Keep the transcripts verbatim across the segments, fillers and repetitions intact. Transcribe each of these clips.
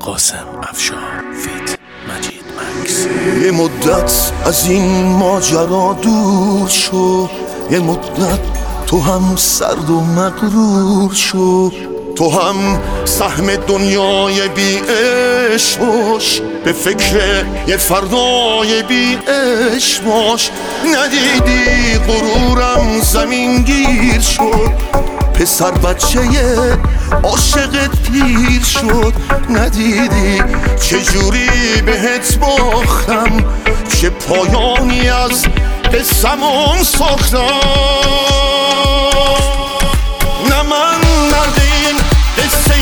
قاسم افشار فیت مجید مکس. یه مدت از این ماجرا دور شو، یه مدت تو هم سرد و مغرور شو، تو هم سهم دنیای بی عشق باش، به فکر یه فردای بی عشق باش. ندیدی غرورم زمین گیر شد، پسر بچه عاشقت پیر شد. ندیدی چجوری بهت باختم، چه پایانی از قصمون ساختم. نه من مرد این قصه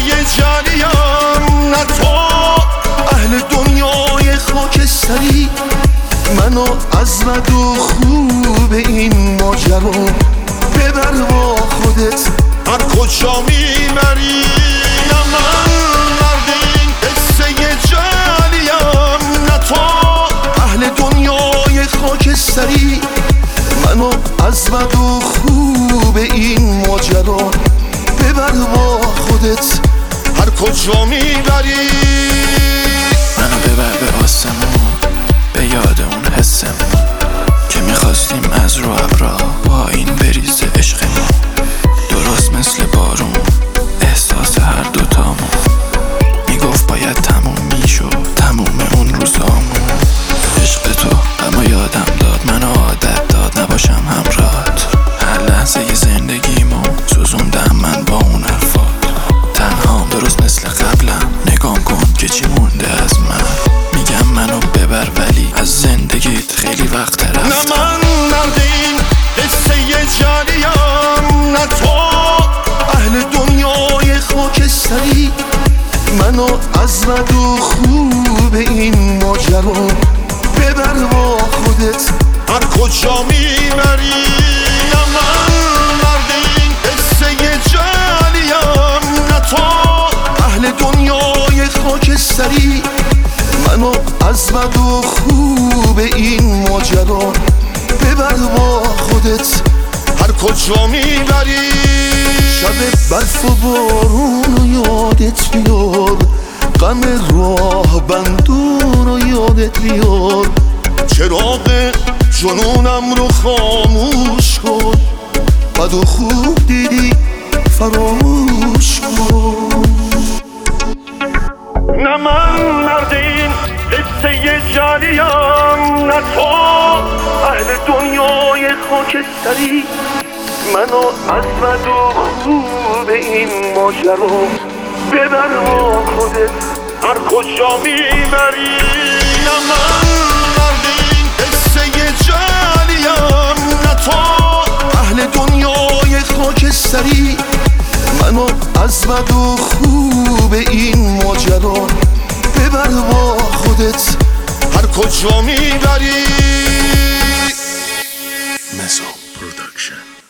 جلیم، نه تو اهل دنیای خاکستری. منو از بد و خوب این ماجرا ببر با خودت هر کجا میبری. نه من مرد این قصه جلیم، نه تو اهل دنیای خاکستری. منو از بد و خوب این ماجرا ببر با خودت هر کجا میبری. منو ببر به آسمون، به یاد اون حسمون که میخواستیم از رو ابرا با این بریز عشقمون. درست مثل بارون احساس هر دوتامون میگفت باید تموم میشد، تموم اون روزامون. عشق تو اما یادم داد، منو عادت داد نباشم همراهت. هر لحظه ی زندگیمو سوزوندم من با اون حرفات. تنهام درست مثل قبلم، نگام کن که چی مونده از من. میگم منو ببر ولی از زندگیت خیلی وقت رفتم. نه من مرد این قصه جلیم، نه تو اهل دنیای خاکستری. منو از بد و خوب این ماجرا ببر با خودت هر کجا میبری. نه من مرد این قصه جلیم، نه تو اهل دنیای خاکستری. منو از بد و خوب این ماجرا ببر با خودت هر کجا میبری. شب برف و بارون رو یادت بیار، غم راه بندون رو یادت بیار. چراغ جنونم رو خاموش کن، بد و خوب دیدی فراموش کن. نه من مرد این قصه جلیم، نه تو اهل دنیای خاکستری. منو از بد و خوب این ماجرا ببر با خودت هر کجا میبری. نه من مرد این قصه جلیم، نه تو اهل دنیای خاکستری. منو از بد و خوب این ماجرا ببر با خودت هر کجا میبری. مزو پروداکشن.